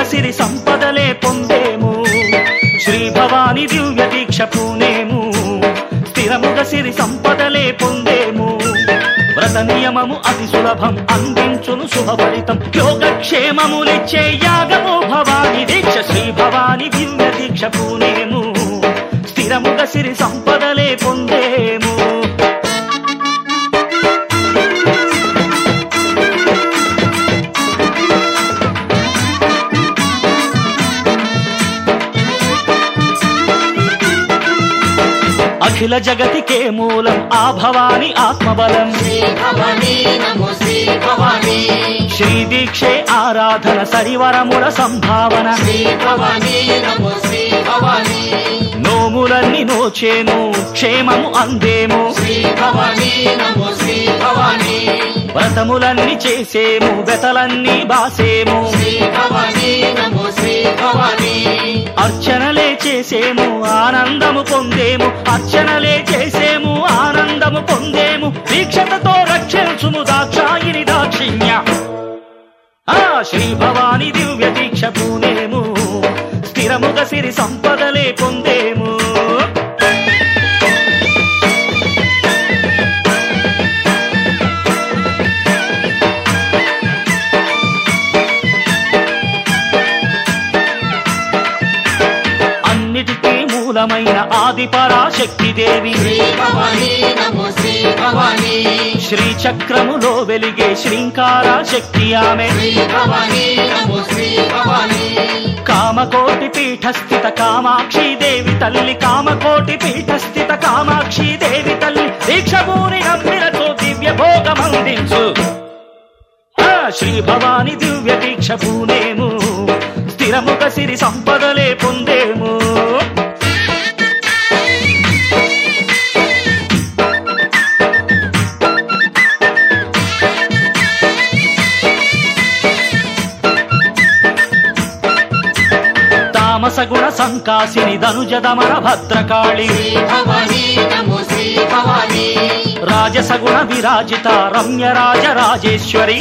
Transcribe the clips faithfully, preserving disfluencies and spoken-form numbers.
సిరి సంపదలే పొందేము శ్రీ భవాని దివ్య దీక్ష పూనేము స్థిరముగ సిరి సంపదలే పొందేము వ్రత నియమము అతి సులభం అందించును శుభ ఫలితం యోగక్షేమములిచ్చే యాగము భవాని దీక్ష శ్రీ భవాని దివ్య దీక్ష పూనేము స్థిరముగ సిరి సంపదలే పొందేము అఖిల జగతికే మూలం ఆ భవాని ఆత్మబలం శ్రీ దీక్షే ఆరాధన సరివరముల సంభావన నోములన్నీ నోచేను క్షేమము అందేము వ్రతములన్నీ చేసేము వెతలన్నీ బాసేము అర్చనలే చేసేము ఆనందము పొందేము అర్చనలే చేసేము ఆనందము పొందేము దీక్షతతో రక్షించుము దాక్షాయిని దాక్షిణ్య ఆ శ్రీ భవాని దివ్య దీక్ష పూనేము స్థిరముగ సిరి సంపదలే పొందేము మూలమైన ఆది పరాశక్తి దేవి శ్రీ చక్రములో వెలిగే శ్రీంకార శక్తి ఆమె కామకోటి పీఠస్థిత కామాక్షి దేవి తల్లి కామకోటి పీఠస్థిత కామాక్షి దేవి తల్లి దీక్షభూని నమ్మినతో దివ్య భోగమందించు శ్రీ భవాని దివ్య దీక్ష పూనేము స్థిరముగ సిరి సంపదలే పొందేము తామసగుణ సంకాసిని ధనుజదమన భద్రకాళి రాజసగుణ విరాజిత రమ్య రాజ రాజేశ్వరి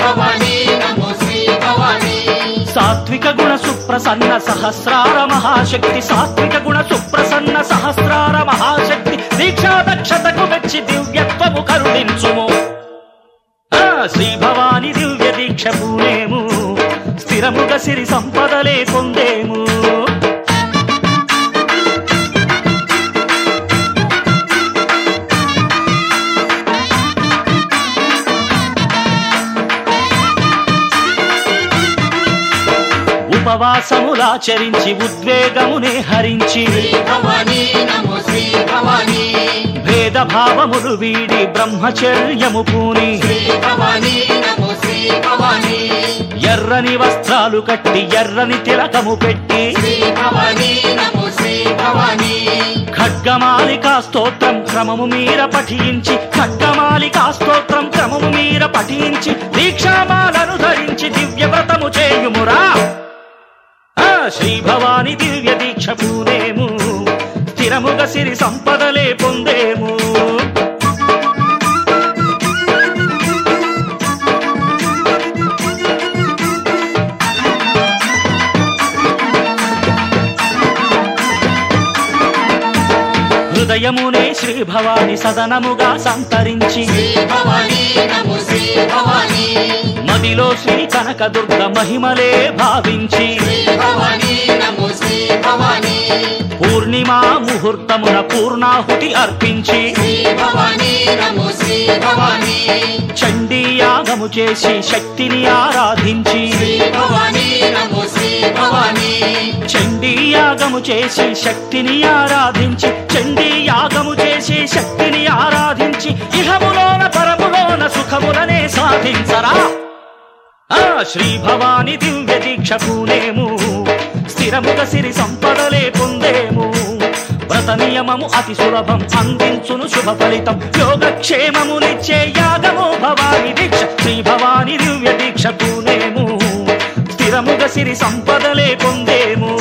సాత్విక గుణ సుప్రసన్న సహస్రార మహాశక్తి సాత్విక గుణ సుప్రసన్న సహస్రార మహాశక్తి దీక్షా దక్షతకు మెచ్చి దివ్యత్వము కరుణించుము శ్రీ భవాని దివ్య దీక్ష పూనేము స్థిరముగ సిరి సంపదలే పొందేము ఉపవాసములాచరించి ఉద్వేగమునే హరించి భేదభావములు వీడి బ్రహ్మచర్యము పూని ఎర్రని వస్త్రాలు కట్టి ఎర్రని తిలకము పెట్టి ఖడ్గమాలికా స్తోత్రం క్రమము మీర పఠించి ఖడ్గమాలికా స్తోత్రం క్రమము మీర పఠించి దీక్షామాలను ధరించి దివ్య వ్రతము చేయుమురా శ్రీ భవాని దివ్య దీక్ష పూనేము స్థిరముగ సిరి సంపదలే పొందేము హృదయమునే శ్రీ భవాని సదనముగా సంతరించి మదిలో శ్రీ కనకదుర్గ మహిమలే భావించి పూర్ణిమా ముహూర్తమున పూర్ణాహుతి అర్పించి చండీయాగము చేసి శక్తిని ఆరాధించి చండీయాగము చేసి శక్తిని ఆరాధించి చండీయాగము చేసి శక్తిని ఆరాధించి ఇహములోన పరములోన సుఖములనే సాధించరా శ్రీ భవాని దివ్య దీక్ష పూనేము స్థిరముగ సిరి సంపదలే పొందేము వ్రత నియమము అతి సులభం అందించును శుభ ఫలితం యోగక్షేమములిచ్చే యాగము భవాని దీక్ష శ్రీ భవాని దివ్య దీక్ష పూనేము స్థిరముగ సిరి సంపదలే పొందేము